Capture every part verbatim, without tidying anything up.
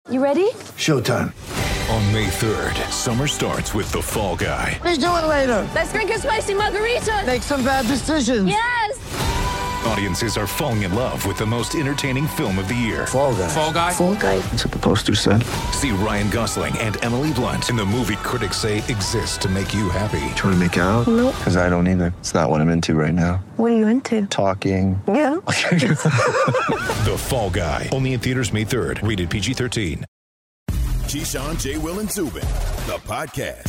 You ready? Showtime. On May third, summer starts with The Fall Guy. Let's do it later. Let's drink a spicy margarita. Make some bad decisions. Yes! Audiences are falling in love with the most entertaining film of the year. Fall Guy. Fall Guy? Fall Guy. That's what the poster said. See Ryan Gosling and Emily Blunt in the movie critics say exists to make you happy. Trying to make it out? Nope. Because I don't either. It's not what I'm into right now. What are you into? Talking. Yeah. The Fall Guy. Only in theaters May third. Rated P G thirteen. Keyshawn, J. Will, and Zubin, the podcast.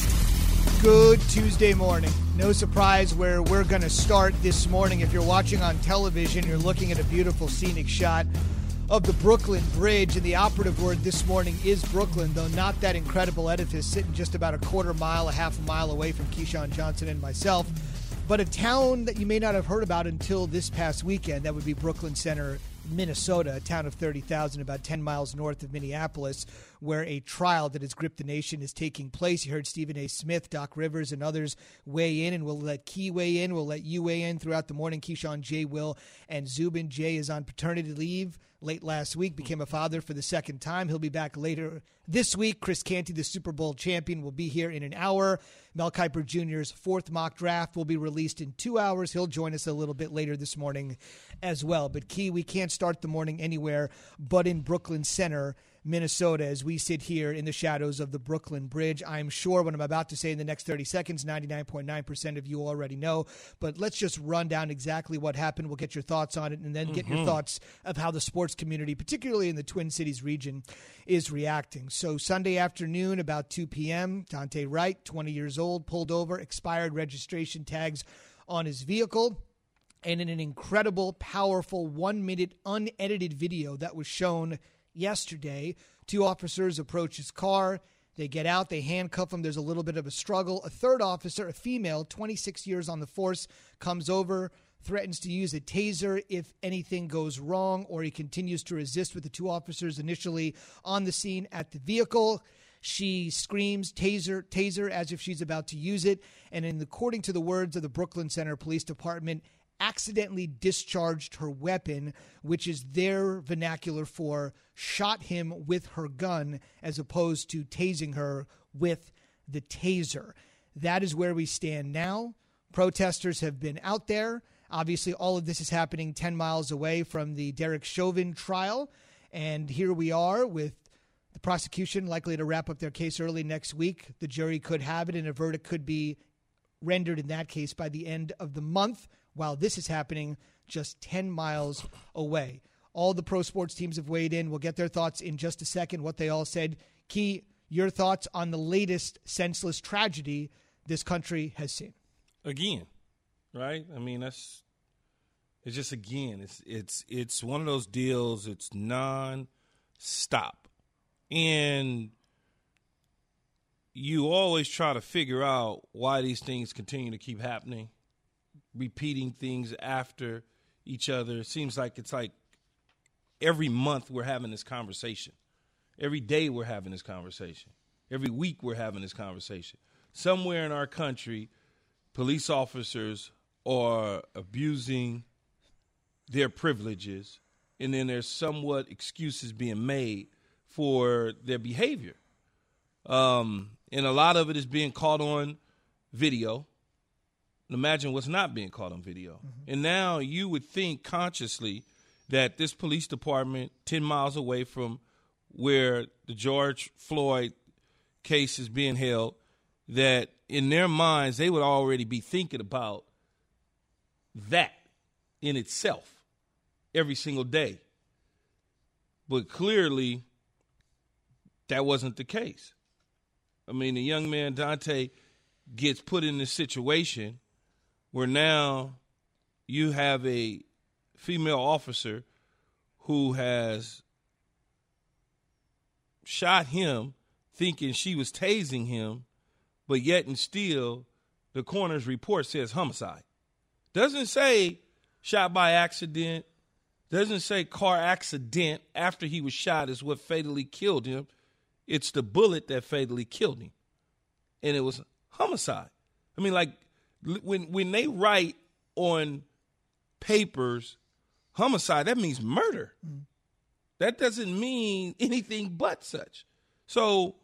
Good Tuesday morning. No surprise where we're going to start this morning. If you're watching on television, you're looking at a beautiful scenic shot of the Brooklyn Bridge. And the operative word this morning is Brooklyn, though not that incredible edifice sitting just about a quarter mile, a half a mile away from Keyshawn Johnson and myself. But a town that you may not have heard about until this past weekend, that would be Brooklyn Center, Minnesota, a town of thirty thousand, about ten miles north of Minneapolis, where a trial that has gripped the nation is taking place. You heard Stephen A. Smith, Doc Rivers, and others weigh in, and we'll let Key weigh in. We'll let you weigh in throughout the morning. Keyshawn, J. Will, and Zubin. Jay is on paternity leave late last week, became a father for the second time. He'll be back later this week. Chris Canty, the Super Bowl champion, will be here in an hour. Mel Kiper Junior's fourth mock draft will be released in two hours. He'll join us a little bit later this morning as well. But Key, we can't start the morning anywhere but in Brooklyn Center, Minnesota, as we sit here in the shadows of the Brooklyn Bridge. I'm sure what I'm about to say in the next thirty seconds, ninety-nine point nine percent of you already know, but let's just run down exactly what happened. We'll get your thoughts on it, and then get mm-hmm. your thoughts of how the sports community, particularly in the Twin Cities region, is reacting. So Sunday afternoon, about two p.m., Dante Wright, twenty years old, pulled over, expired registration tags on his vehicle. And in an incredible, powerful, one-minute unedited video that was shown yesterday, two officers approach his car. They get out. They handcuff him. There's a little bit of a struggle. A third officer, a female, twenty-six years on the force, comes over, threatens to use a taser if anything goes wrong, or he continues to resist with the two officers initially on the scene at the vehicle. She screams, taser, taser, as if she's about to use it. And in, according to the words of the Brooklyn Center Police Department, accidentally discharged her weapon, which is their vernacular for shot him with her gun, as opposed to tasing her with the taser. That is where we stand now. Protesters have been out there. Obviously, all of this is happening ten miles away from the Derek Chauvin trial. And here we are with the prosecution likely to wrap up their case early next week. The jury could have it, and a verdict could be rendered in that case by the end of the month, while this is happening just ten miles away. All the pro sports teams have weighed in. We'll get their thoughts in just a second, what they all said. Key, your thoughts on the latest senseless tragedy this country has seen. Again, right? I mean, that's it's just again, it's it's it's one of those deals, it's non-stop. And you always try to figure out why these things continue to keep happening. Repeating things after each other. It seems like it's like every month we're having this conversation. Every day we're having this conversation. Every week we're having this conversation. Somewhere in our country, police officers are abusing their privileges, and then there's somewhat excuses being made for their behavior. Um, and a lot of it is being caught on video. Imagine what's not being caught on video. Mm-hmm. And now you would think consciously that this police department, ten miles away from where the George Floyd case is being held, that in their minds they would already be thinking about that in itself every single day. But clearly that wasn't the case. I mean, the young man, Dante, gets put in this situation where now you have a female officer who has shot him thinking she was tasing him, but yet and still the coroner's report says homicide. Doesn't say shot by accident. Doesn't say car accident after he was shot is what fatally killed him. It's the bullet that fatally killed him. And it was homicide. I mean, like, when when they write on papers homicide, that means murder. Mm. That doesn't mean anything but such. So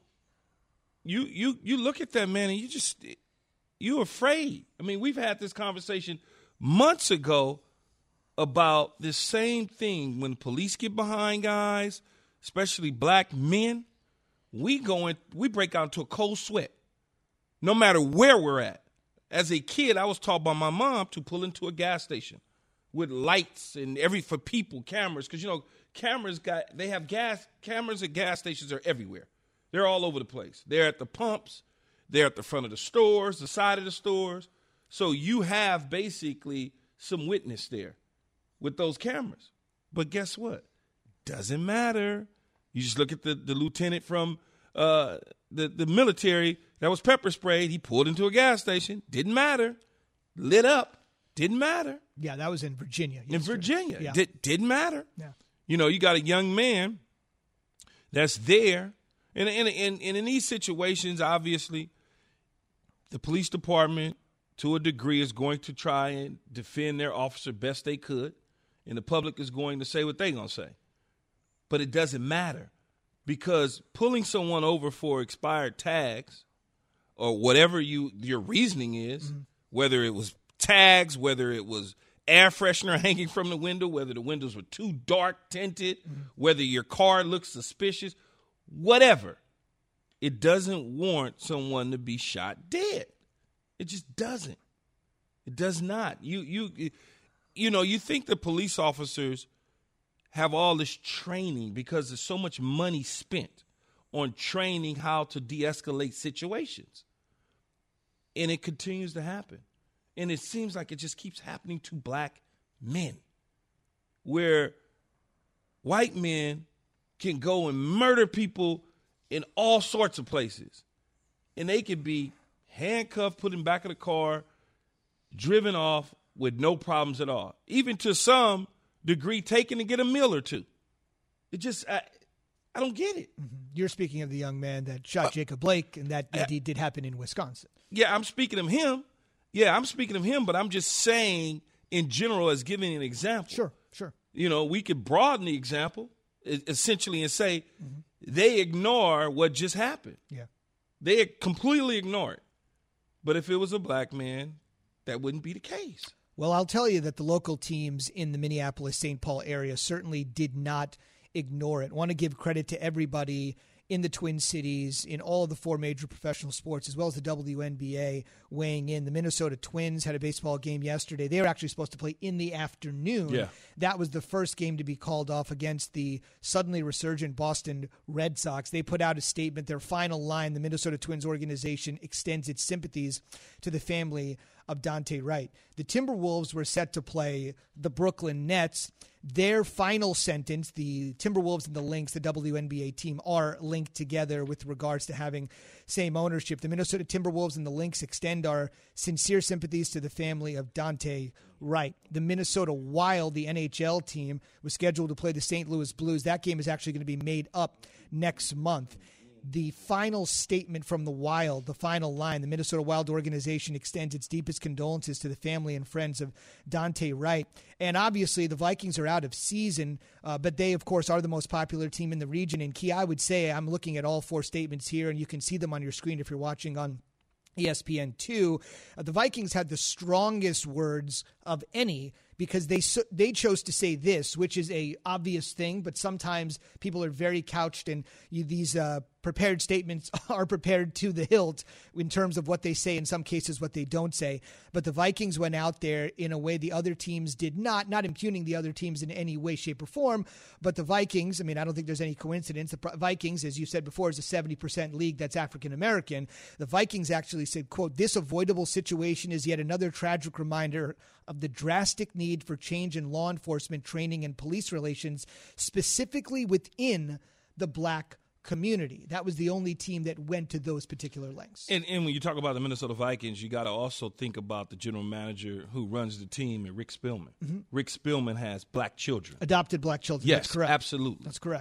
you you you look at that, man, and you just you're afraid. I mean, we've had this conversation months ago about this same thing. When police get behind guys, especially black men, we go in, we break out into a cold sweat, no matter where we're at. As a kid, I was taught by my mom to pull into a gas station with lights and every for people, cameras, because you know cameras got they have gas cameras at gas stations are everywhere. They're all over the place. They're at the pumps, they're at the front of the stores, the side of the stores. So you have basically some witness there with those cameras. But guess what? Doesn't matter. You just look at the, the lieutenant from uh, the, the military that was pepper sprayed. He pulled into a gas station. Didn't matter. Lit up. Didn't matter. Yeah, that was in Virginia. In Virginia. Yeah. Did, didn't matter. Yeah. You know, you got a young man that's there. And, and, and, and in these situations, obviously, the police department, to a degree, is going to try and defend their officer best they could. And the public is going to say what they're going to say. But it doesn't matter, because pulling someone over for expired tags or whatever you your reasoning is, mm-hmm. whether it was tags, whether it was air freshener hanging from the window, whether the windows were too dark tinted, mm-hmm. whether your car looks suspicious, whatever, it doesn't warrant someone to be shot dead. It just doesn't. It does not. You you you know, you think the police officers have all this training because there's so much money spent on training how to de-escalate situations. And it continues to happen. And it seems like it just keeps happening to black men, where white men can go and murder people in all sorts of places. And they can be handcuffed, put in the back of the car, driven off with no problems at all. Even to some degree, taken to get a meal or two. It just, I, I don't get it. Mm-hmm. You're speaking of the young man that shot uh, Jacob Blake, and that indeed uh, did happen in Wisconsin. Yeah, I'm speaking of him. Yeah, I'm speaking of him, but I'm just saying in general as giving an example. Sure, sure. You know, we could broaden the example essentially and say mm-hmm. they ignore what just happened. Yeah. They completely ignore it. But if it was a black man, that wouldn't be the case. Well, I'll tell you that the local teams in the Minneapolis-Saint Paul area certainly did not ignore it. I want to give credit to everybody in the Twin Cities, in all of the four major professional sports, as well as the W N B A weighing in. The Minnesota Twins had a baseball game yesterday. They were actually supposed to play in the afternoon. Yeah. That was the first game to be called off against the suddenly resurgent Boston Red Sox. They put out a statement. Their final line, the Minnesota Twins organization extends its sympathies to the family of Dante Wright. The Timberwolves were set to play the Brooklyn Nets. Their final sentence, the Timberwolves and the Lynx, the W N B A team, are linked together with regards to having same ownership. The Minnesota Timberwolves and the Lynx extend our sincere sympathies to the family of Dante Wright. The Minnesota Wild, the N H L team, was scheduled to play the Saint Louis Blues. That game is actually going to be made up next month. The final statement from the Wild, the final line, the Minnesota Wild organization extends its deepest condolences to the family and friends of Dante Wright. And obviously the Vikings are out of season, uh, but they, of course, are the most popular team in the region. And Key, I would say, I'm looking at all four statements here, and you can see them on your screen if you're watching on E S P N two. Uh, the Vikings had the strongest words of any, because they they chose to say this, which is a obvious thing, but sometimes people are very couched, and you, these uh, prepared statements are prepared to the hilt in terms of what they say, in some cases what they don't say. But the Vikings went out there in a way the other teams did not, not impugning the other teams in any way, shape, or form, but the Vikings, I mean, I don't think there's any coincidence. The Vikings, as you said before, is a seventy percent league that's African-American. The Vikings actually said, quote, "This avoidable situation is yet another tragic reminder of the drastic need for change in law enforcement training and police relations, specifically within the black community." That was the only team that went to those particular lengths. And, and when you talk about the Minnesota Vikings, you got to also think about the general manager who runs the team, and Rick Spielman. Mm-hmm. Rick Spielman has black children. Adopted black children. Yes, That's correct. Absolutely. That's correct.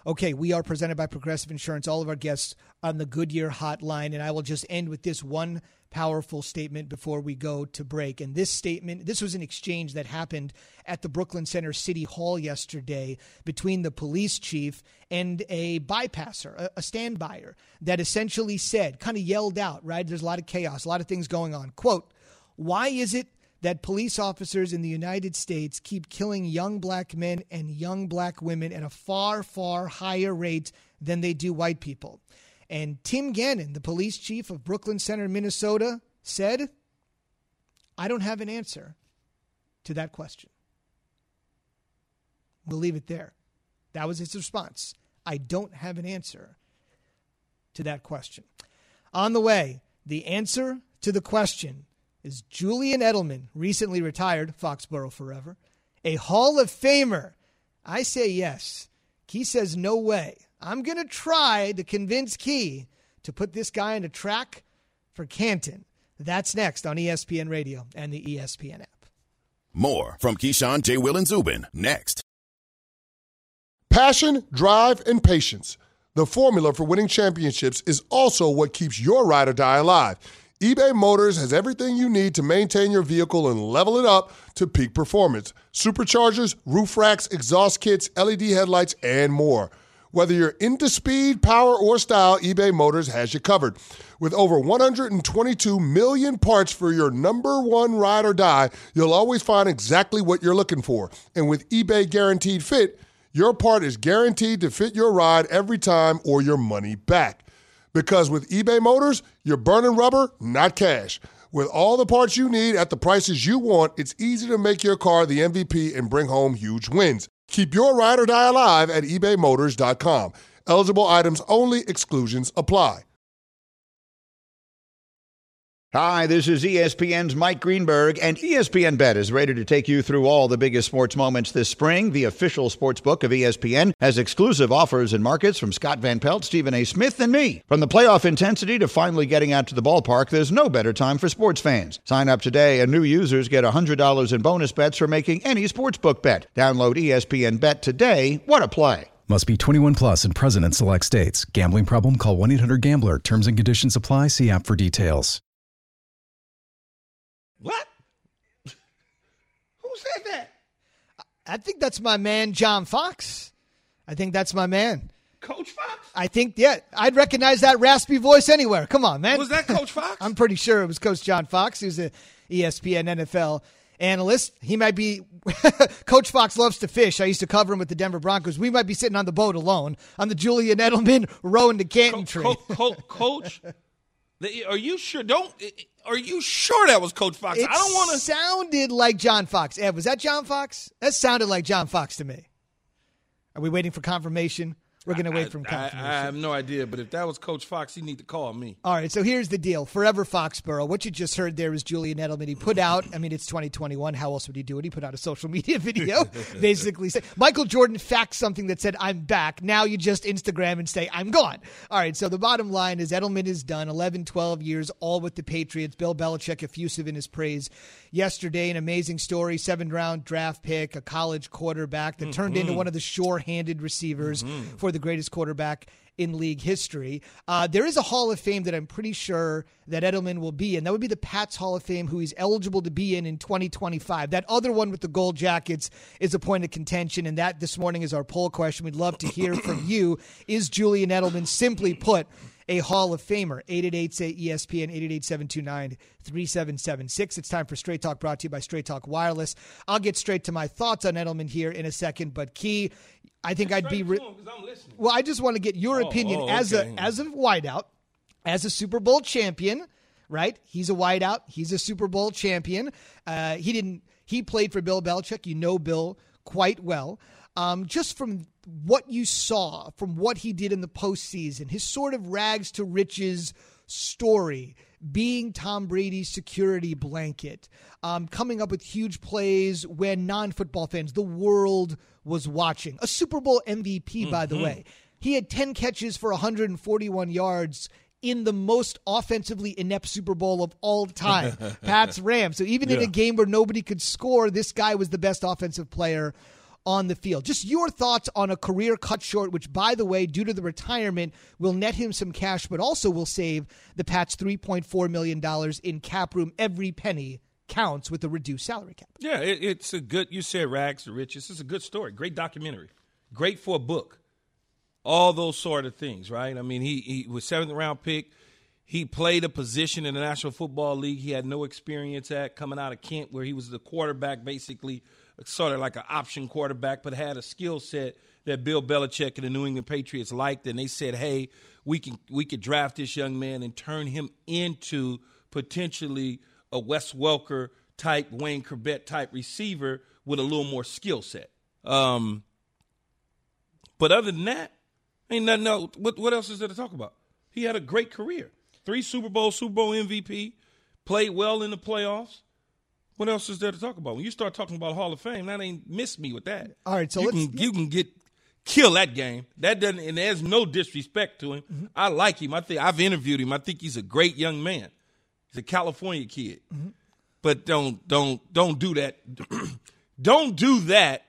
Okay, we are presented by Progressive Insurance, all of our guests on the Goodyear Hotline, and I will just end with this one powerful statement before we go to break. And this statement, this was an exchange that happened at the Brooklyn Center City Hall yesterday between the police chief and a bypasser, a, a standbyer, that essentially said, kind of yelled out, right? There's a lot of chaos, a lot of things going on. Quote, why is it that police officers in the United States keep killing young black men and young black women at a far, far higher rate than they do white people? And Tim Gannon, the police chief of Brooklyn Center, Minnesota, said, I don't have an answer to that question. We'll leave it there. That was his response. I don't have an answer to that question. On the way, the answer to the question is Julian Edelman, recently retired, Foxborough forever, a Hall of Famer. I say yes. Key says no way. I'm going to try to convince Key to put this guy on a track for Canton. That's next on E S P N Radio and the E S P N app. More from Keyshawn, J. Will, and Zubin next. Passion, drive, and patience. The formula for winning championships is also what keeps your ride or die alive. eBay Motors has everything you need to maintain your vehicle and level it up to peak performance. Superchargers, roof racks, exhaust kits, L E D headlights, and more. Whether you're into speed, power, or style, eBay Motors has you covered. With over one hundred twenty-two million parts for your number one ride or die, you'll always find exactly what you're looking for. And with eBay Guaranteed Fit, your part is guaranteed to fit your ride every time or your money back. Because with eBay Motors, you're burning rubber, not cash. With all the parts you need at the prices you want, it's easy to make your car the M V P and bring home huge wins. Keep your ride or die alive at ebay motors dot com. Eligible items only. Exclusions apply. Hi, this is E S P N's Mike Greenberg, and E S P N Bet is ready to take you through all the biggest sports moments this spring. The official sports book of E S P N has exclusive offers and markets from Scott Van Pelt, Stephen A. Smith, and me. From the playoff intensity to finally getting out to the ballpark, there's no better time for sports fans. Sign up today, and new users get one hundred dollars in bonus bets for making any sportsbook bet. Download E S P N Bet today. What a play. Must be twenty-one plus and present in select states. Gambling problem? Call one eight hundred gambler. Terms and conditions apply. See app for details. What? Who said that? I think that's my man, John Fox. I think that's my man. Coach Fox? I think, yeah, I'd recognize that raspy voice anywhere. Come on, man. Was that Coach Fox? I'm pretty sure it was Coach John Fox, who's a E S P N N F L analyst. He might be – Coach Fox loves to fish. I used to cover him with the Denver Broncos. We might be sitting on the boat alone on the Julian Edelman rowing to Canton Co- tree. Co- Co- Coach, are you sure? Don't – Are you sure that was Coach Fox? It I don't want to. sounded like John Fox. Ed, was that John Fox? That sounded like John Fox to me. Are we waiting for confirmation? We're going to wait for confirmation. I, I have no idea, but if that was Coach Fox, you need to call me. All right, so here's the deal. Forever Foxborough. What you just heard there is Julian Edelman. He put out, I mean, it's twenty twenty-one. How else would he do it? He put out a social media video, basically say, Michael Jordan faxed something that said, I'm back. Now you just Instagram and say, I'm gone. All right, so the bottom line is Edelman is done. eleven, twelve years, all with the Patriots. Bill Belichick effusive in his praise. Yesterday, an amazing story, seventh-round draft pick, a college quarterback that mm-hmm. turned into one of the sure-handed receivers mm-hmm. for the greatest quarterback in league history. Uh, there is a Hall of Fame that I'm pretty sure that Edelman will be in. That would be the Pats Hall of Fame, who he's eligible to be in in twenty twenty-five. That other one with the gold jackets is a point of contention, and that this morning is our poll question. We'd love to hear from you. Is Julian Edelman, simply put, a Hall of Famer? eight eight eight, say E S P N, eight eight eight, seven two nine, three seven seven six. It's time for Straight Talk, brought to you by Straight Talk Wireless. I'll get straight to my thoughts on Edelman here in a second, but Key, I think I'd be re- well. I just want to get your oh, opinion oh, as okay. a as a wideout, as a Super Bowl champion, right? He's a wideout. He's a Super Bowl champion. Uh, he didn't. He played for Bill Belichick. You know Bill quite well. Um, just from what you saw, from what he did in the postseason, his sort of rags to riches story, being Tom Brady's security blanket, um, coming up with huge plays when non-football fans, the world was watching. A Super Bowl M V P, mm-hmm. by the way. He had ten catches for one hundred forty-one yards in the most offensively inept Super Bowl of all time, Pats Rams. So even yeah. in a game where nobody could score, this guy was the best offensive player on the field. Just your thoughts on a career cut short, which, by the way, due to the retirement, will net him some cash, but also will save the Pats three point four million dollars in cap room. Every penny counts with the reduced salary cap. Yeah, it, it's a good, you said rags to riches. It's a good story. Great documentary. Great for a book. All those sort of things, right? I mean, he, he was seventh round pick. He played a position in the National Football League he had no experience at, coming out of Kent, where he was the quarterback, basically sort of like an option quarterback, but had a skill set that Bill Belichick and the New England Patriots liked. And they said, hey, we can we could draft this young man and turn him into potentially a Wes Welker type, Wayne Corbett type receiver with a little more skill set. Um, but other than that, ain't nothing else. What, what else is there to talk about? He had a great career. Three Super Bowls, Super Bowl M V P, played well in the playoffs. What else is there to talk about? When you start talking about Hall of Fame, that ain't miss me with that. All right, so you let's, can you can get kill that game. That doesn't, and there's no disrespect to him. Mm-hmm. I like him. I think I've interviewed him. I think he's a great young man. He's a California kid. Mm-hmm. But don't don't don't do that. Don't do that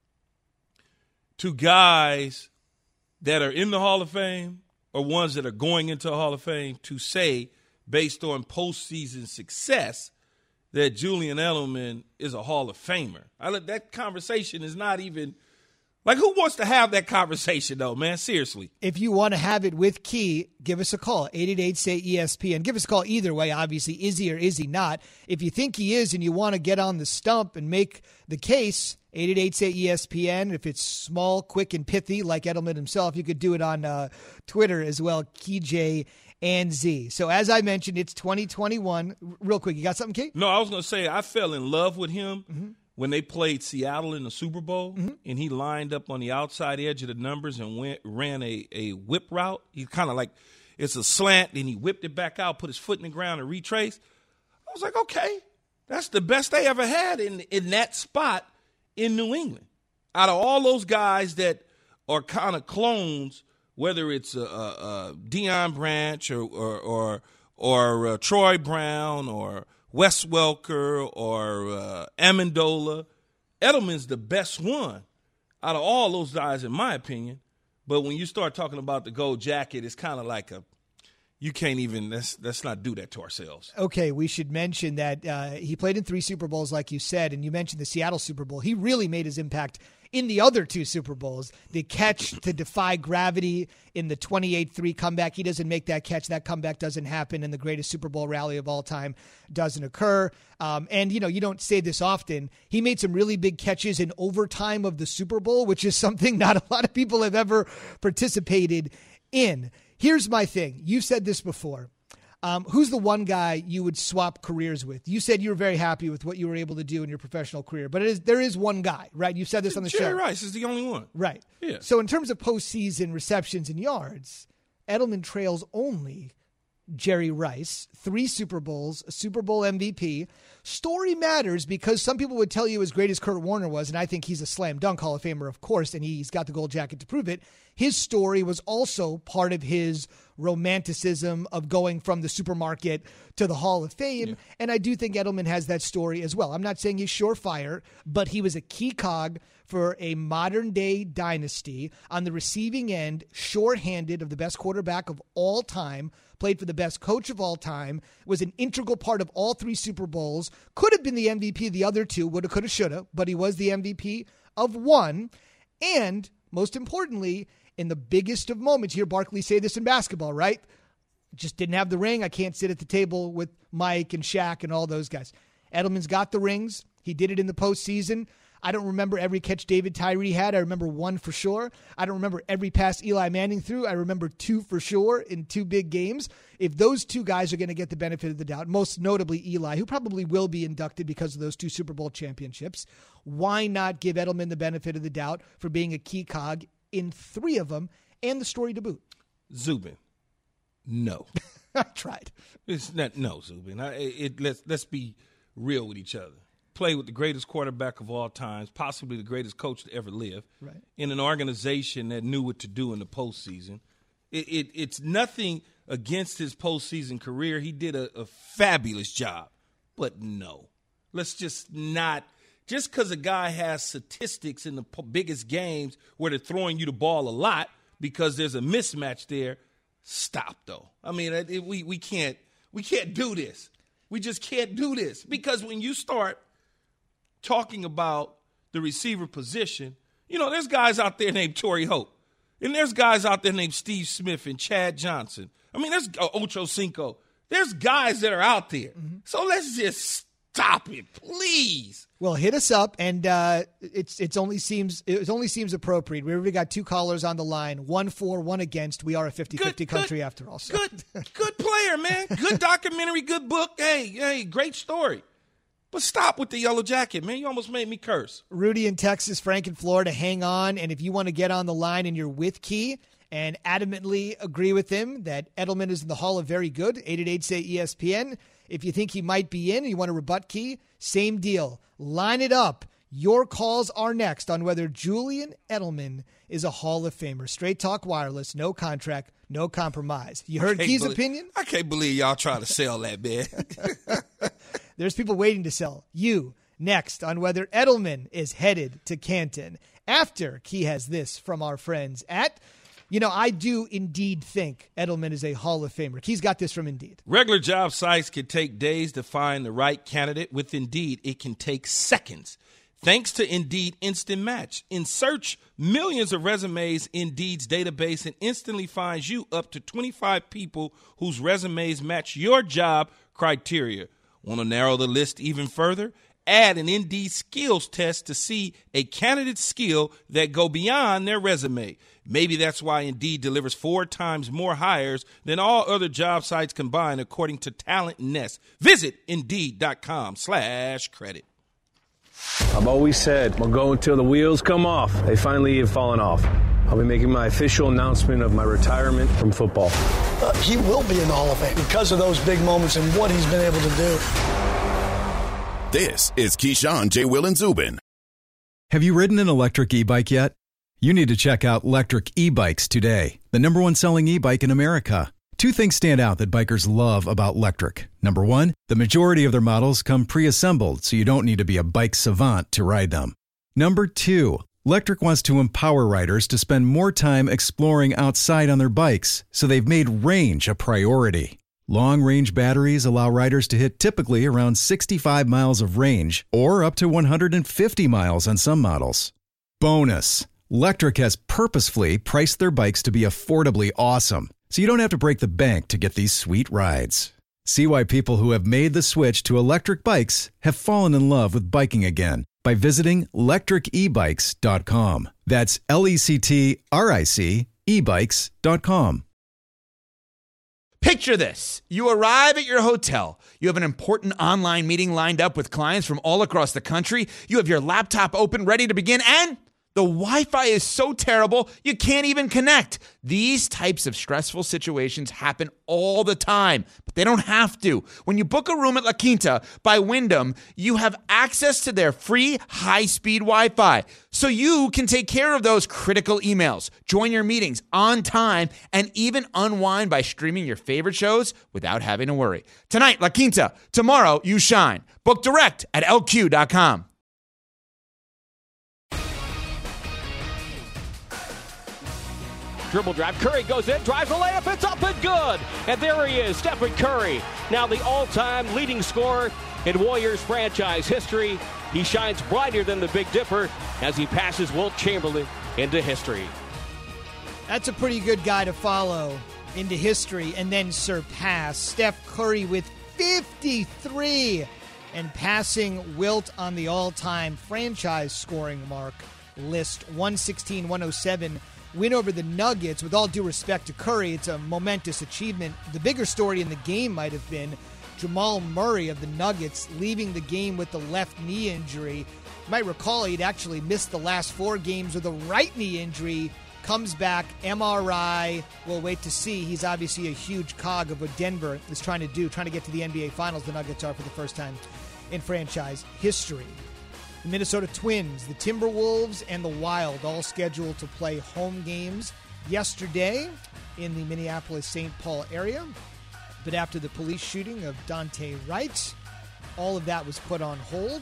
to guys that are in the Hall of Fame or ones that are going into the Hall of Fame to say, based on postseason success, that Julian Edelman is a Hall of Famer. I, that conversation is not even – like, who wants to have that conversation, though, man? Seriously. If you want to have it with Key, give us a call, eight eight eight, S A Y, E S P N. Give us a call either way, obviously. Is he or is he not? If you think he is and you want to get on the stump and make the case, eight eight eight, S A Y, E S P N. If it's small, quick, and pithy like Edelman himself, you could do it on uh, Twitter as well, Key J and Z. So as I mentioned, it's twenty twenty-one. Real quick, you got something, Key? No, I was going to say I fell in love with him mm-hmm. when they played Seattle in the Super Bowl, mm-hmm. and he lined up on the outside edge of the numbers and went ran a, a whip route. He kind of like, it's a slant, then he whipped it back out, put his foot in the ground and retraced. I was like, okay, that's the best they ever had in in that spot in New England. Out of all those guys that are kind of clones, whether it's a, a, a Deion Branch or or or, or uh, Troy Brown or Wes Welker or uh, Amendola, Edelman's the best one out of all those guys, in my opinion. But when you start talking about the gold jacket, it's kind of like a you can't even let's let's not do that to ourselves. Okay, we should mention that uh, he played in three Super Bowls, like you said, and you mentioned the Seattle Super Bowl. He really made his impact in the other two Super Bowls. The catch to defy gravity in the twenty-eight three comeback, he doesn't make that catch. That comeback doesn't happen, and the greatest Super Bowl rally of all time doesn't occur. Um, and, you know, you don't say this often. He made some really big catches in overtime of the Super Bowl, which is something not a lot of people have ever participated in. Here's my thing. You've said this before. Um, who's the one guy you would swap careers with? You said you were very happy with what you were able to do in your professional career, but it is, there is one guy, right? You said this on the Jerry show. Rice is the only one. Right. Yeah. So in terms of postseason receptions and yards, Edelman trails only Jerry Rice, three Super Bowls, a Super Bowl M V P. Story matters because some people would tell you as great as Kurt Warner was, and I think he's a slam dunk Hall of Famer, of course, and he's got the gold jacket to prove it. His story was also part of his romanticism of going from the supermarket to the Hall of Fame, yeah. And I do think Edelman has that story as well. I'm not saying he's surefire, but he was a key cog for a modern-day dynasty on the receiving end, shorthanded of the best quarterback of all time, played for the best coach of all time, was an integral part of all three Super Bowls, could have been the M V P of the other two, woulda, coulda, shoulda, but he was the M V P of one, and most importantly, in the biggest of moments, you hear Barkley say this in basketball, right? Just didn't have the ring. I can't sit at the table with Mike and Shaq and all those guys. Edelman's got the rings. He did it in the postseason. I don't remember every catch David Tyree had. I remember one for sure. I don't remember every pass Eli Manning threw. I remember two for sure in two big games. If those two guys are going to get the benefit of the doubt, most notably Eli, who probably will be inducted because of those two Super Bowl championships, why not give Edelman the benefit of the doubt for being a key cog in three of them and the story to boot? Zubin, no. I tried. It's not, no, Zubin. I, it, let's, let's be real with each other. Play with the greatest quarterback of all times, possibly the greatest coach to ever live, right, in an organization that knew what to do in the postseason. It, it, it's nothing against his postseason career. He did a, a fabulous job. But no, let's just not Just because a guy has statistics in the p- biggest games where they're throwing you the ball a lot because there's a mismatch there, stop, though. I mean, it, it, we we can't we can't do this. We just can't do this because when you start talking about the receiver position, you know, there's guys out there named Torrey Hope, and there's guys out there named Steve Smith and Chad Johnson. I mean, there's uh, Ocho Cinco. There's guys that are out there. Mm-hmm. So let's just stop it, please. Well, hit us up, and uh, it's it's only seems it only seems appropriate. We already got two callers on the line, one for, one against. We are a fifty-fifty country good, after all. So. Good, good player, man. Good documentary, good book. Hey, hey, great story. But stop with the yellow jacket, man. You almost made me curse. Rudy in Texas, Frank in Florida, hang on. And if you want to get on the line and you're with Key and adamantly agree with him that Edelman is in the Hall of Very Good, eight eight eight, say E S P N. If you think he might be in and you want to rebut Key, same deal. Line it up. Your calls are next on whether Julian Edelman is a Hall of Famer. Straight Talk Wireless, no contract, no compromise. You heard Key's believe, opinion? I can't believe y'all trying to sell that, man. There's people waiting to sell you next on whether Edelman is headed to Canton. After Key has this from our friends at, you know, I do indeed think Edelman is a Hall of Famer. Key's got this from Indeed. Regular job sites can take days to find the right candidate. With Indeed, it can take seconds. Thanks to Indeed Instant Match. In search millions of resumes, Indeed's database and instantly finds you up to twenty-five people whose resumes match your job criteria. Want to narrow the list even further? Add an Indeed skills test to see a candidate's skill that go beyond their resume. Maybe that's why Indeed delivers four times more hires than all other job sites combined, according to Talent Nest. Visit Indeed.com slash credit. I've always said we'll go until the wheels come off. They finally have fallen off. I'll be making my official announcement of my retirement from football. Uh, he will be in the Hall of Fame because of those big moments and what he's been able to do. This is Keyshawn, J. Will, and Zubin. Have you ridden an electric e-bike yet? You need to check out Lectric E-Bikes today, the number one selling e-bike in America. Two things stand out that bikers love about Lectric. Number one, the majority of their models come pre-assembled, so you don't need to be a bike savant to ride them. Number two, Lectric wants to empower riders to spend more time exploring outside on their bikes, so they've made range a priority. Long-range batteries allow riders to hit typically around sixty-five miles of range, or up to one hundred fifty miles on some models. Bonus, Lectric has purposefully priced their bikes to be affordably awesome, so you don't have to break the bank to get these sweet rides. See why people who have made the switch to electric bikes have fallen in love with biking again by visiting lectric e bikes dot com. That's L E C T R I C e bikes dot com. Picture this. You arrive at your hotel. You have an important online meeting lined up with clients from all across the country. You have your laptop open, ready to begin, and the Wi-Fi is so terrible, you can't even connect. These types of stressful situations happen all the time, but they don't have to. When you book a room at La Quinta by Wyndham, you have access to their free high-speed Wi-Fi, so you can take care of those critical emails, join your meetings on time, and even unwind by streaming your favorite shows without having to worry. Tonight, La Quinta. Tomorrow, you shine. Book direct at L Q dot com. Dribble drive. Curry goes in, drives the layup. It's up and good. And there he is, Stephen Curry, now the all-time leading scorer in Warriors franchise history. He shines brighter than the Big Dipper as he passes Wilt Chamberlain into history. That's a pretty good guy to follow into history and then surpass. Steph Curry with fifty-three and passing Wilt on the all-time franchise scoring mark list, one sixteen one oh seven. Win over the Nuggets. With all due respect to Curry, it's a momentous achievement. The bigger story in the game might have been Jamal Murray of the Nuggets leaving the game with the left knee injury. You might recall he'd actually missed the last four games with a right knee injury. Comes back, M R I. We'll wait to see. He's obviously a huge cog of what Denver is trying to do, trying to get to the N B A Finals. The Nuggets are for the first time in franchise history. The Minnesota Twins, the Timberwolves, and the Wild all scheduled to play home games yesterday in the Minneapolis-Saint Paul area. But after the police shooting of Dante Wright, all of that was put on hold.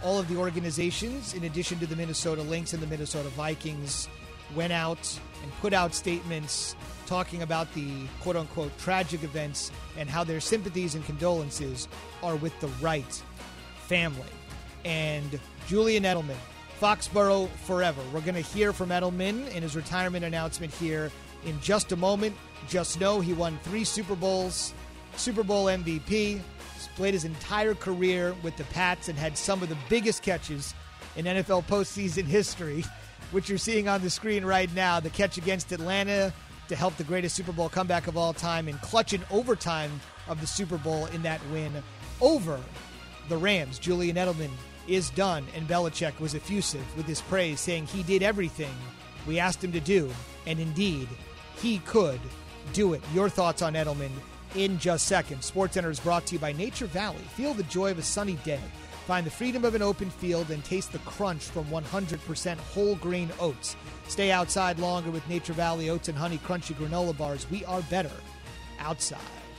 all of the organizations, in addition to the Minnesota Lynx and the Minnesota Vikings, went out and put out statements talking about the quote-unquote tragic events and how their sympathies and condolences are with the right family. And Julian Edelman, Foxborough forever. We're going to hear from Edelman in his retirement announcement here in just a moment. Just know he won three Super Bowls, Super Bowl M V P, played his entire career with the Pats, and had some of the biggest catches in N F L postseason history, which you're seeing on the screen right now. The catch against Atlanta to help the greatest Super Bowl comeback of all time, and clutch in overtime of the Super Bowl in that win over the Rams. Julian Edelman is done, and Belichick was effusive with his praise, saying he did everything we asked him to do, and indeed, he could do it. Your thoughts on Edelman in just seconds. SportsCenter is brought to you by Nature Valley. Feel the joy of a sunny day. Find the freedom of an open field and taste the crunch from one hundred percent whole grain oats. Stay outside longer with Nature Valley Oats and Honey Crunchy granola bars. We are better outside.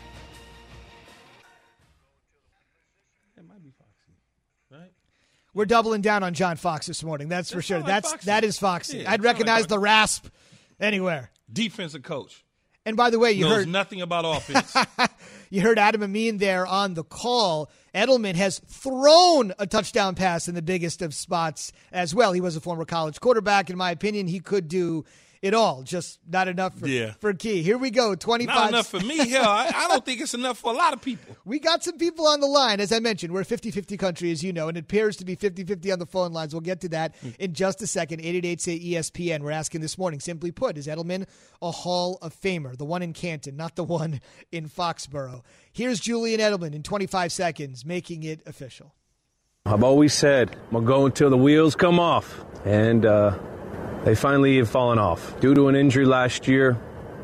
That might be Foxy, right? We're doubling down on John Fox this morning. That's, That's for sure. like That's Foxy. that is Foxy. Yeah, I'd it's recognize like the rasp anywhere. Defensive coach. And by the way, you knows heard nothing about offense. You heard Adam Amin there on the call. Edelman has thrown a touchdown pass in the biggest of spots as well. He was a former college quarterback. In my opinion, he could do it all, just not enough for, yeah. for Key. Here we go, twenty-five. Not enough for me. Hell, I, I don't think it's enough for a lot of people. We got some people on the line. As I mentioned, we're a fifty-fifty country, as you know, and it appears to be fifty-fifty on the phone lines. We'll get to that in just a second. eight eight eight, say E S P N. We're asking this morning, simply put, is Edelman a Hall of Famer? The one in Canton, not the one in Foxborough. Here's Julian Edelman in twenty-five seconds, making it official. I've always said I'm going to go until the wheels come off, and uh, they finally have fallen off. Due to an injury last year,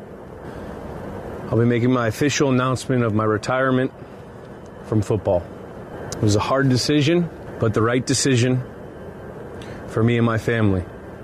I'll be making my official announcement of my retirement from football. It was a hard decision, but the right decision for me and my family.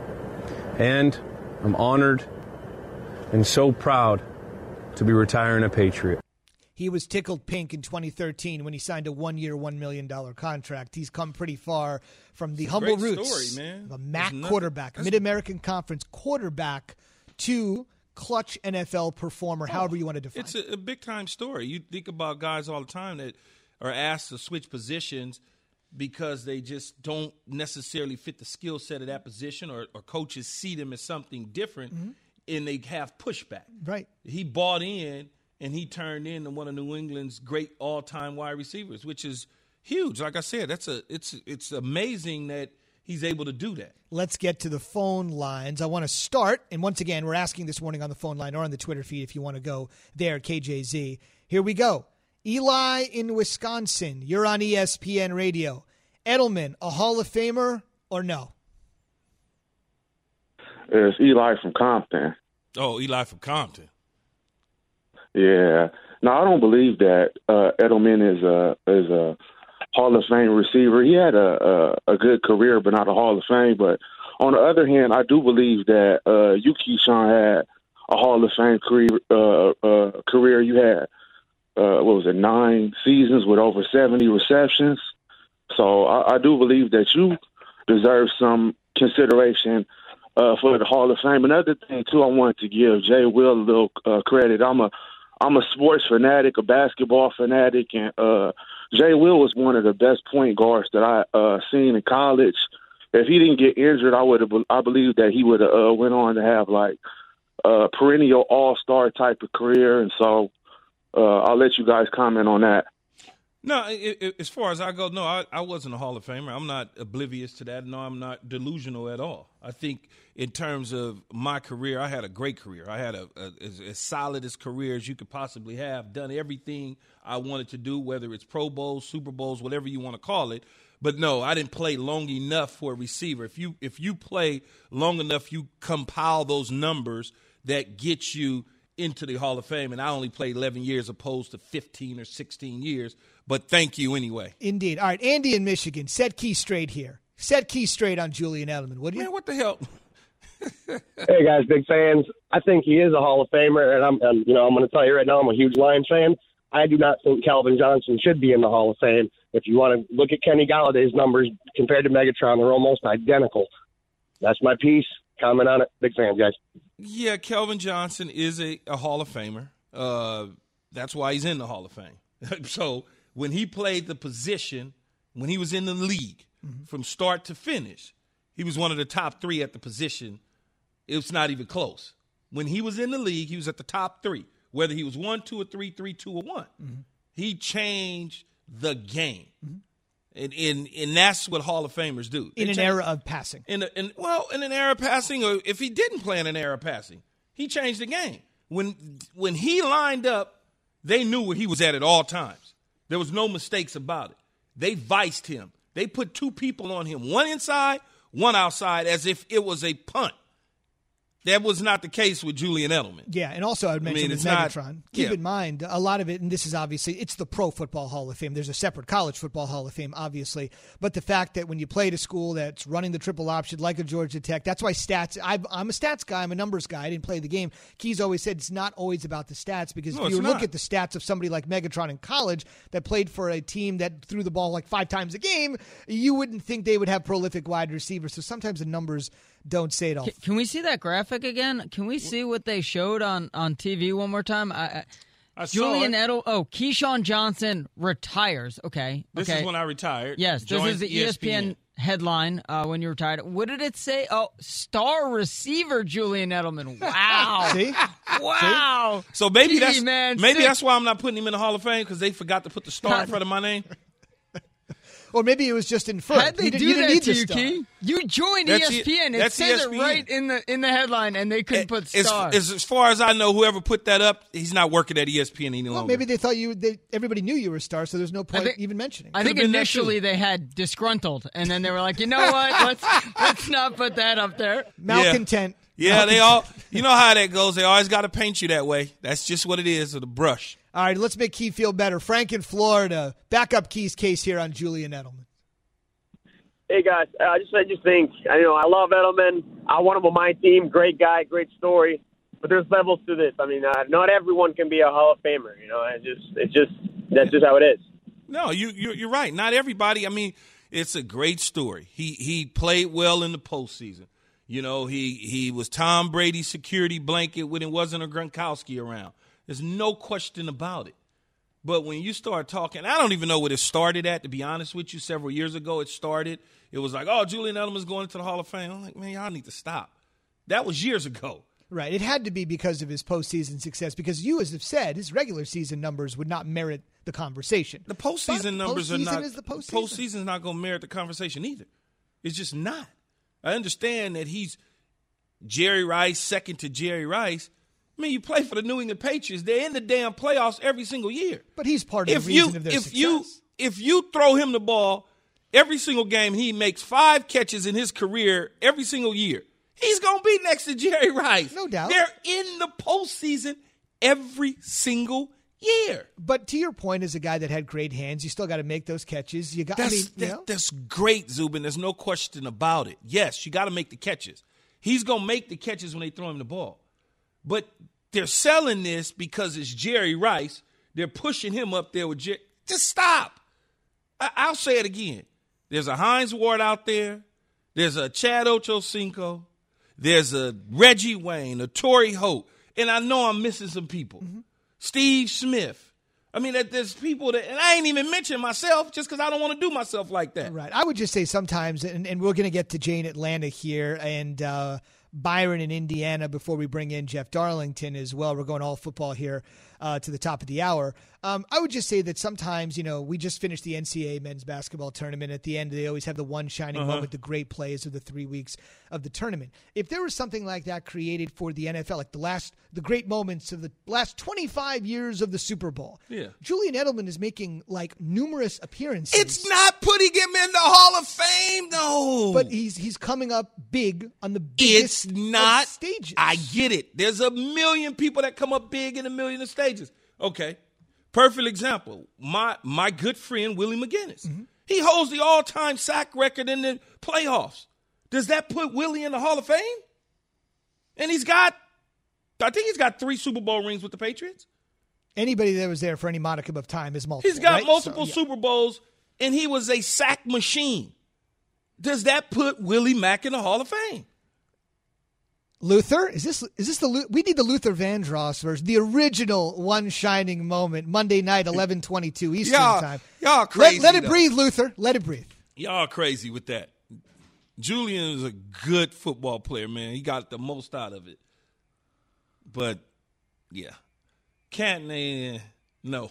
And I'm honored and so proud to be retiring a Patriot. He was tickled pink in twenty thirteen when he signed a one-year, one million dollars contract. He's come pretty far from the It's a humble great roots story, man. of a M A C There's quarterback, nothing- Mid-American Conference quarterback, to clutch N F L performer, however you want to define It's it. a, a big-time story. You think about guys all the time that are asked to switch positions because they just don't necessarily fit the skill set of that position, or, or coaches see them as something different, Mm-hmm. and they have pushback. Right. He bought in, and he turned into one of New England's great all-time wide receivers, which is huge. Like I said, that's a it's it's amazing that he's able to do that. Let's get to the phone lines. I want to start, and once again, we're asking this morning on the phone line or on the Twitter feed if you want to go there, K J Z. Here we go. Eli in Wisconsin, you're on E S P N Radio. Edelman, a Hall of Famer or no? It's Eli from Compton. Oh, Eli from Compton. Yeah. No, I don't believe that uh, Edelman is a is a Hall of Fame receiver. He had a, a a good career, but not a Hall of Fame. But on the other hand, I do believe that uh, you, Keyshawn, had a Hall of Fame career. Uh, uh, career you had uh, what was it, nine seasons with over seventy receptions. So I, I do believe that you deserve some consideration uh, for the Hall of Fame. Another thing too, I wanted to give Jay Will a little uh, credit. I'm a I'm a sports fanatic, a basketball fanatic, and uh, Jay Will was one of the best point guards that I uh, seen in college. If he didn't get injured, I would have. I believe that he would have uh, went on to have like a perennial All Star type of career. And so uh, I'll let you guys comment on that. No, it, it, as far as I go, no, I, I wasn't a Hall of Famer. I'm not oblivious to that. No, I'm not delusional at all. I think in terms of my career, I had a great career. I had a, a as, as solid as career as you could possibly have. Done everything I wanted to do, whether it's Pro Bowls, Super Bowls, whatever you want to call it. But no, I didn't play long enough for a receiver. If you if you play long enough, you compile those numbers that get you into the Hall of Fame. And I only played eleven years opposed to fifteen or sixteen years. But thank you anyway. Indeed. All right, Andy in Michigan, set Key straight here. Set Key straight on Julian Edelman, would you? Man, what the hell? Hey, guys, big fans. I think he is a Hall of Famer, and I'm, and, you know, I'm going to tell you right now, I'm a huge Lions fan. I do not think Calvin Johnson should be in the Hall of Fame. If you want to look at Kenny Galladay's numbers compared to Megatron, they're almost identical. That's my piece. Comment on it. Big fan, guys. Yeah, Calvin Johnson is a, a Hall of Famer. Uh, that's why he's in the Hall of Fame. So when he played the position, when he was in the league, mm-hmm. from start to finish, he was one of the top three at the position. It's not even close. When he was in the league, he was at the top three. Whether he was one, two, or three, three, two, or one. Mm-hmm. He changed the game. Mm-hmm. And, and and that's what Hall of Famers do. They in an change, era of passing. In, a, in Well, in an era of passing, or if he didn't play in an era of passing, he changed the game. When when he lined up, they knew where he was at at all times. There was no mistakes about it. They viced him. They put two people on him, one inside, one outside, as if it was a punt. That was not the case with Julian Edelman. Yeah, and also I would mention I mean, with Megatron. Not, Keep yeah. in mind, a lot of it, and this is obviously, it's the Pro Football Hall of Fame. There's a separate College Football Hall of Fame, obviously. But the fact that when you played a school that's running the triple option like a Georgia Tech, that's why stats, I've, I'm a stats guy, I'm a numbers guy. I didn't play the game. Keys always said it's not always about the stats, because no, if you not. look at the stats of somebody like Megatron in college that played for a team that threw the ball like five times a game, you wouldn't think they would have prolific wide receivers. So sometimes the numbers don't say it all. Can, can we see that graphic again? Can we see what they showed on, on T V one more time? I, I, I Julian saw it. Edel. Oh, Keyshawn Johnson retires. Okay. This okay. is when I retired. Yes, this Joined is the E S P N, E S P N headline uh, when you retired. What did it say? Oh, star receiver Julian Edelman. Wow. See? Wow. See? So maybe Gee, that's man, maybe sick. that's why I'm not putting him in the Hall of Fame, because they forgot to put the star in front of my name. Or maybe it was just inferred. How'd they you, do you that need to the you, star. Key? You joined That's E S P N. it. It That's says E S P N. it right in the in the headline, and they couldn't put star. As, as far as I know, whoever put that up, he's not working at E S P N any Well, longer. maybe they thought you. They, everybody knew you were a star, so there's no point think, even mentioning. I think initially they had disgruntled, and then they were like, you know what? Let's let's not put that up there. Malcontent. Yeah, Malcontent. they all. You know how that goes. They always got to paint you that way. That's just what it is, with a brush. All right, let's make Key feel better. Frank in Florida, back up Key's case here on Julian Edelman. Hey guys, uh, I just I just think you know I love Edelman. I want him on my team. Great guy, great story. But there's levels to this. I mean, uh, not everyone can be a Hall of Famer. You know, it just it's just that's just how it is. No, you you're, you're right. Not everybody. I mean, it's a great story. He he played well in the postseason. You know, he he was Tom Brady's security blanket when it wasn't a Gronkowski around. There's no question about it. But when you start talking, I don't even know what it started at, to be honest with you. Several years ago it started. It was like, oh, Julian Edelman's going into the Hall of Fame. I'm like, man, y'all need to stop. That was years ago. Right. It had to be because of his postseason success, because you, as have said, his regular season numbers would not merit the conversation. The postseason but numbers postseason are not – is the postseason. postseason's not going to merit the conversation either. It's just not. I understand that he's Jerry Rice, second to Jerry Rice. I mean, you play for the New England Patriots. They're in the damn playoffs every single year. But he's part of if the you, reason of their if success. You, if you throw him the ball every single game, he makes five catches in his career every single year. He's going to be next to Jerry Rice. No doubt. They're in the postseason every single year. But to your point, as a guy that had great hands, you still got to make those catches. You got. That's, I mean, that, you know? that's great, Zubin. There's no question about it. Yes, you got to make the catches. He's going to make the catches when they throw him the ball. But they're selling this because it's Jerry Rice. They're pushing him up there with Jerry. Just stop. I- I'll say it again. There's a Hines Ward out there. There's a Chad Ochocinco. There's a Reggie Wayne, a Torrey Holt. And I know I'm missing some people. Mm-hmm. Steve Smith. I mean, there's people that, and I ain't even mentioning myself just because I don't want to do myself like that. Right. I would just say sometimes, and, and we're going to get to Jane Atlanta here and uh, Byron in Indiana before we bring in Jeff Darlington as well. We're going all football here uh, to the top of the hour. Um, I would just say that sometimes, you know, we just finished the N C double A men's basketball tournament. At the end, they always have the one shining uh-huh. moment, the great plays of the three weeks of the tournament. If there was something like that created for the N F L, like the last, the great moments of the last twenty-five years of the Super Bowl, yeah. Julian Edelman is making like numerous appearances. It's not putting him in the Hall of Fame, though. But he's he's coming up big on the biggest it's not, of stages. I get it. There's a million people that come up big in a million of stages. Okay. Perfect example. My my good friend, Willie McGinnis. Mm-hmm. He holds the all-time sack record in the playoffs. Does that put Willie in the Hall of Fame? And he's got, I think he's got three Super Bowl rings with the Patriots. Anybody that was there for any modicum of time is multiple. He's got right? multiple so, yeah. Super Bowls, and he was a sack machine. Does that put Willie Mack in the Hall of Fame? Luther? Is this is this the we need the Luther Vandross version, the original one shining moment, Monday night, eleven twenty-two Eastern y'all, time. Y'all crazy. Let, let it though. breathe, Luther. Let it breathe. Y'all crazy with that. Julian is a good football player, man. He got the most out of it. But yeah. Can't uh, no.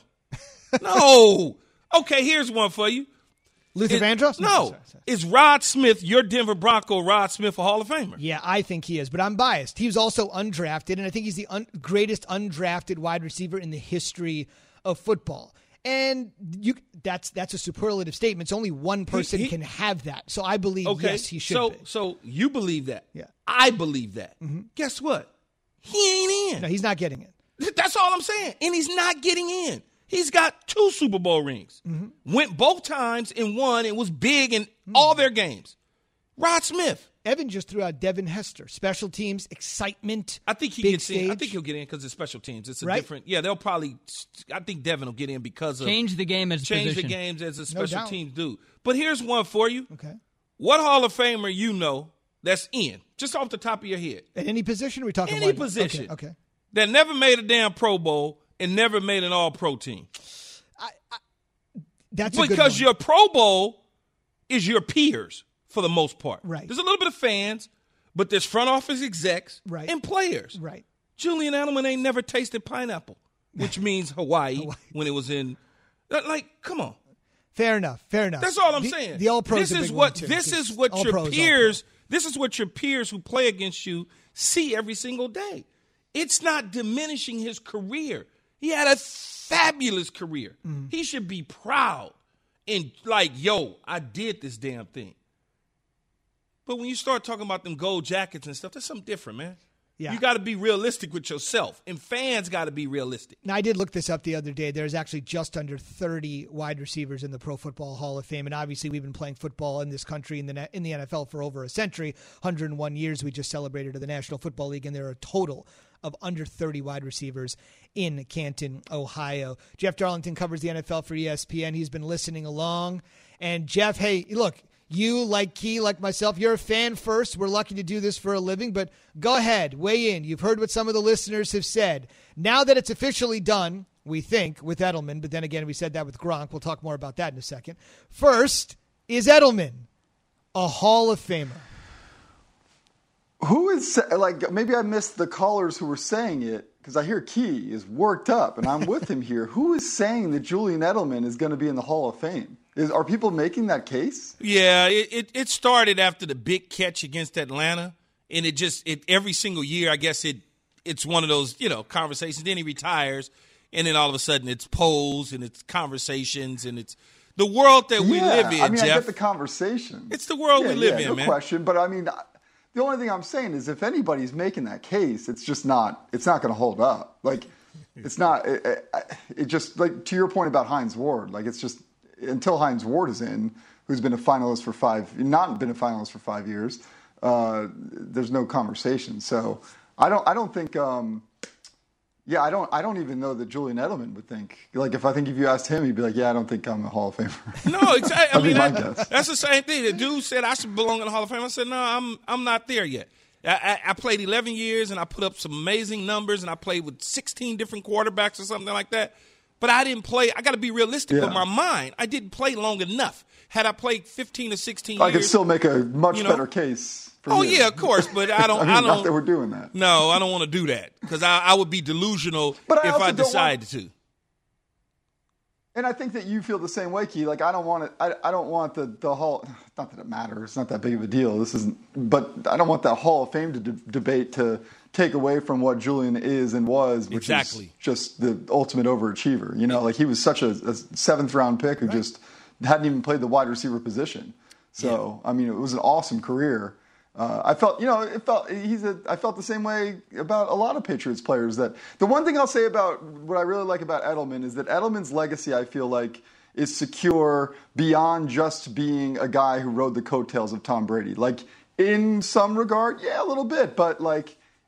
No. Okay, here's one for you. Luther it, Vandross? No. no sorry, sorry. Is Rod Smith, your Denver Bronco, Rod Smith, a Hall of Famer? Yeah, I think he is, but I'm biased. He was also undrafted, and I think he's the un- greatest undrafted wide receiver in the history of football. And you that's that's a superlative statement. It's only one person he, he, can have that. So I believe, okay, yes, he should so, be. So you believe that. Yeah. I believe that. Mm-hmm. Guess what? He ain't in. No, he's not getting it. That's all I'm saying. And he's not getting in. He's got two Super Bowl rings. Mm-hmm. Went both times and won. It was big in mm-hmm. all their games. Rod Smith. Evan just threw out Devin Hester. Special teams, excitement. I think he big gets stage. in. I think he'll get in because it's special teams. It's a right? different. Yeah, they'll probably. I think Devin will get in because of change the game as change position. the games as a special no teams do. But here's one for you. Okay. What Hall of Famer you know that's in just off the top of your head? At any position? Are we talking any wide? position? Okay, okay. That never made a damn Pro Bowl and never made an All-Pro team. I, I, that's because a good one. your Pro Bowl is your peers for the most part. Right. There's a little bit of fans, but there's front office execs right. and players. Right. Julian Edelman ain't never tasted pineapple, which means Hawaii, Hawaii. when it was in. Like, come on. Fair enough. Fair enough. That's all I'm the, saying. The All Pros. This is what. This is what your peers. This is what your peers who play against you see every single day. It's not diminishing his career. He had a fabulous career. Mm. He should be proud and like, yo, I did this damn thing. But when you start talking about them gold jackets and stuff, that's something different, man. Yeah. You got to be realistic with yourself, and fans got to be realistic. Now, I did look this up the other day. There's actually just under thirty wide receivers in the Pro Football Hall of Fame, and obviously we've been playing football in this country in the in the N F L for over a century, one hundred one years. We just celebrated to the National Football League, and there are a total of under thirty wide receivers in Canton, Ohio. Jeff Darlington covers the N F L for E S P N. He's been listening along, and Jeff, hey, look. You, like Key, like myself, you're a fan first. We're lucky to do this for a living, but go ahead, weigh in. You've heard what some of the listeners have said. Now that it's officially done, we think, with Edelman, but then again, we said that with Gronk. We'll talk more about that in a second. First, is Edelman a Hall of Famer? Who is, like, maybe I missed the callers who were saying it, because I hear Key is worked up, and I'm with him here. Who is saying that Julian Edelman is going to be in the Hall of Fame? Is, are people making that case? Yeah, it, it, it started after the big catch against Atlanta, and it just it every single year, I guess it it's one of those, you know, conversations. Then he retires, and then all of a sudden it's polls and it's conversations and it's the world that we yeah, live in, I mean, Jeff. I get the conversation. It's the world yeah, we live yeah, in, no man. No question, but I mean, the only thing I'm saying is if anybody's making that case, it's just not it's not going to hold up. Like, it's not it, it, it just, like, to your point about Hines Ward, like, it's just, until Hines Ward is in, who's been a finalist for five, not been a finalist for five years, uh, there's no conversation. So I don't, I don't think, um, yeah, I don't, I don't even know that Julian Edelman would think. Like, if I think if you asked him, he'd be like, yeah, I don't think I'm a Hall of Famer. No, exactly. I mean, my that, guess. That's the same thing. The dude said I should belong in the Hall of Fame. I said, no, I'm, I'm not there yet. I, I played eleven years and I put up some amazing numbers and I played with sixteen different quarterbacks or something like that. But I didn't play. I got to be realistic yeah. with my mind. I didn't play long enough. Had I played fifteen or sixteen I years, could still make a much you know, better case. For oh you. yeah, of course. But I don't. I, mean, I don't. Not that we're doing that. No, I don't want to do that because I, I would be delusional but I if I decided want, to. And I think that you feel the same way, Key. Like, I don't want it. I, I don't want the the Hall. Not that it matters. It's not that big of a deal. This isn't. But I don't want that Hall of Fame to de- debate to take away from what Julian is and was, which exactly. is just the ultimate overachiever. You know, like, he was such a, a seventh round pick who right. just hadn't even played the wide receiver position. So yeah. I mean, it was an awesome career. Uh, I felt, you know, it felt he's a. I felt the same way about a lot of Patriots players. That the one thing I'll say about what I really like about Edelman is that Edelman's legacy, I feel like, is secure beyond just being a guy who rode the coattails of Tom Brady. Like, in some regard, yeah, a little bit, but like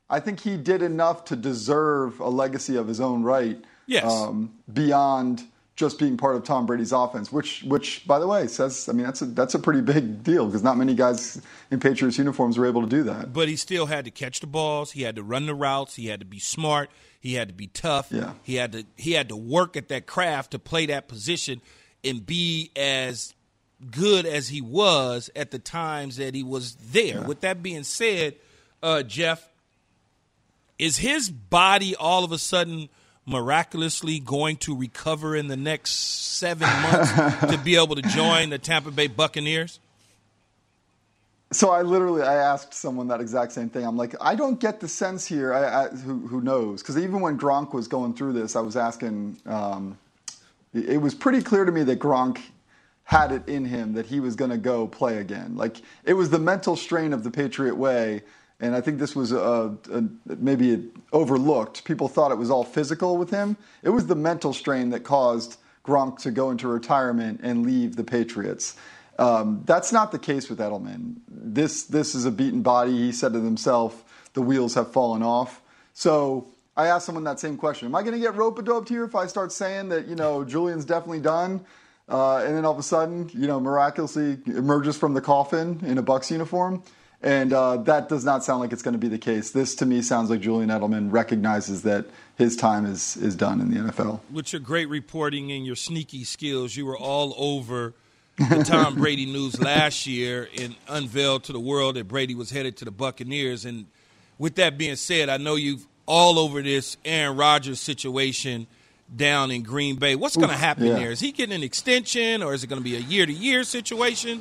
I think he did enough to deserve a legacy of his own right. Yes. Um, beyond just being part of Tom Brady's offense, which, which by the way, says, I mean, that's a, that's a pretty big deal because not many guys in Patriots uniforms were able to do that. But he still had to catch the balls. He had to run the routes. He had to be smart. He had to be tough. Yeah. He had to he had to work at that craft to play that position and be as good as he was at the times that he was there. Yeah. With that being said, uh, Jeff, is his body all of a sudden miraculously going to recover in the next seven months to be able to join the Tampa Bay Buccaneers? So I literally, I asked someone that exact same thing. I'm like, I don't get the sense here, I, I, who, who knows? Because even when Gronk was going through this, I was asking, um, it was pretty clear to me that Gronk had it in him that he was going to go play again. Like, it was the mental strain of the Patriot way. And I think this was a, a, maybe overlooked. People thought it was all physical with him. It was the mental strain that caused Gronk to go into retirement and leave the Patriots. Um, that's not the case with Edelman. This this is a beaten body. He said to himself, the wheels have fallen off. So I asked someone that same question. Am I going to get rope-a-doped here if I start saying that, you know, Julian's definitely done? Uh, and then all of a sudden, you know, miraculously emerges from the coffin in a Bucs uniform? And uh, that does not sound like it's going to be the case. This, to me, sounds like Julian Edelman recognizes that his time is, is done in the N F L. With your great reporting and your sneaky skills, you were all over the Tom Brady news last year and unveiled to the world that Brady was headed to the Buccaneers. And with that being said, I know you've all over this Aaron Rodgers situation down in Green Bay. What's going to happen yeah. there? Is he getting an extension, or is it going to be a year-to-year situation?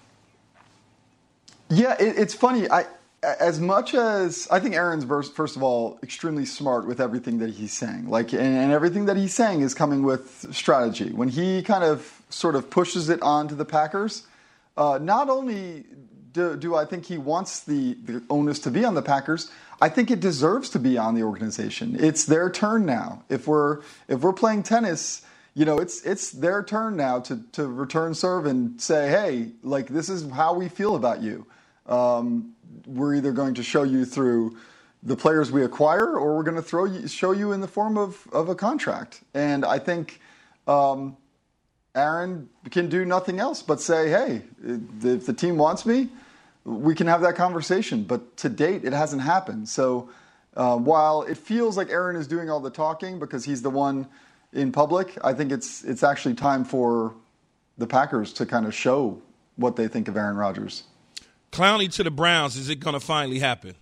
Yeah, it, it's funny. I, as much as I think Aaron's, first of all, extremely smart with everything that he's saying. Like, and, and everything that he's saying is coming with strategy. When he kind of sort of pushes it on to the Packers, uh, not only do, do I think he wants the, the onus to be on the Packers, I think it deserves to be on the organization. It's their turn now. If we're if we're playing tennis, you know, it's it's their turn now to to return serve and say, hey, like, this is how we feel about you. Um, we're either going to show you through the players we acquire, or we're going to throw you, show you in the form of, of a contract. And I think um, Aaron can do nothing else but say, hey, if the team wants me, we can have that conversation. But to date, it hasn't happened. So uh, while it feels like Aaron is doing all the talking because he's the one in public, I think it's it's actually time for the Packers to kind of show what they think of Aaron Rodgers. Clowney to the Browns, is it going to finally happen?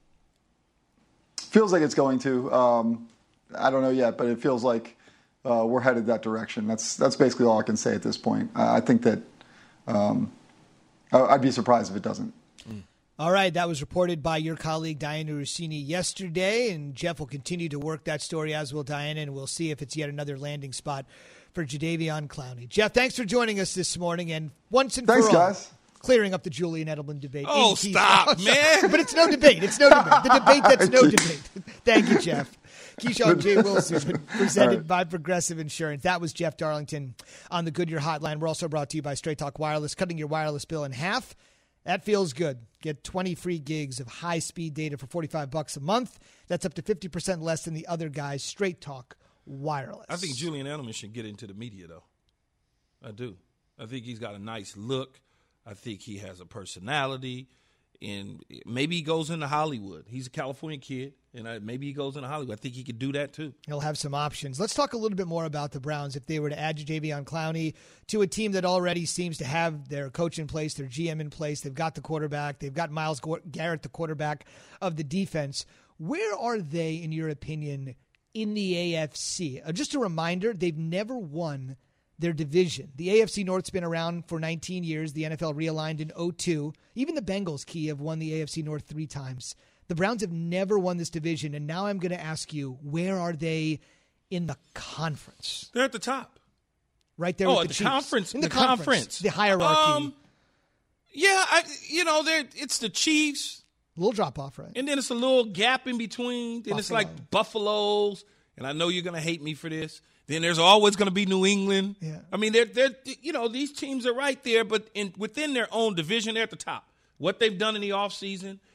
Feels like it's going to. Um, I don't know yet, but it feels like uh, we're headed that direction. That's that's basically all I can say at this point. I, I think that um, I'd be surprised if it doesn't. Mm. All right, that was reported by your colleague Diana Rossini yesterday, and Jeff will continue to work that story, as will Diana, and we'll see if it's yet another landing spot for Jadeveon Clowney. Jeff, thanks for joining us this morning, and once and thanks, for all, guys. Clearing up the Julian Edelman debate. Oh, stop, man. But it's no debate. It's no debate. The debate that's no debate. Thank you, Jeff. Keyshawn J. Wilson, presented right. by Progressive Insurance. That was Jeff Darlington on the Goodyear Hotline. We're also brought to you by Straight Talk Wireless, cutting your wireless bill in half. That feels good. Get twenty free gigs of high-speed data for forty-five bucks a month. That's up to fifty percent less than the other guys. Straight Talk Wireless. I think Julian Edelman should get into the media, though. I do. I think he's got a nice look. I think he has a personality, and maybe he goes into Hollywood. He's a California kid, and I, maybe he goes into Hollywood. I think he could do that too. He'll have some options. Let's talk a little bit more about the Browns. If they were to add Jadeveon Clowney to a team that already seems to have their coach in place, their G M in place, they've got the quarterback, they've got Myles Garrett, the quarterback of the defense. Where are they, in your opinion, in the A F C? Uh, just a reminder, they've never won their division. The A F C North's been around for nineteen years. The N F L realigned in oh two. Even the Bengals, Key, have won the A F C North three times. The Browns have never won this division, and now I'm going to ask you, where are they in the conference? They're at the top. Right there oh, with the, the Chiefs. conference. In the, the conference, conference. The hierarchy. Um, yeah, I, you know, it's the Chiefs. A little drop-off, right? And then it's a little gap in between. Then Buffalo. It's like Buffaloes, and I know you're going to hate me for this. Then there's always going to be New England. Yeah. I mean, they're they're you know, these teams are right there, but in within their own division, they're at the top. What they've done in the offseason,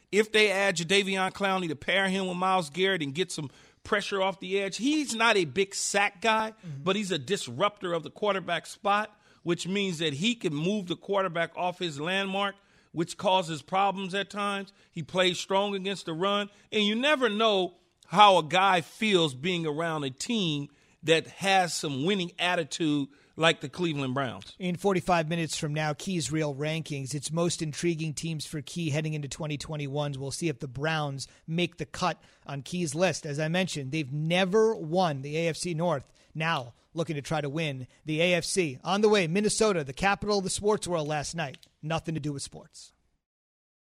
If they add Jadeveon Clowney to pair him with Myles Garrett and get some pressure off the edge, he's not a big sack guy, mm-hmm. but he's a disruptor of the quarterback spot, which means that he can move the quarterback off his landmark, which causes problems at times. He plays strong against the run, and you never know how a guy feels being around a team that has some winning attitude like the Cleveland Browns. In forty-five minutes from now, Key's Real Rankings, its most intriguing teams for Key heading into twenty twenty-one. We'll see if the Browns make the cut on Key's list. As I mentioned, they've never won the A F C North. Now looking to try to win the A F C. On the way, Minnesota, the capital of the sports world last night. Nothing to do with sports.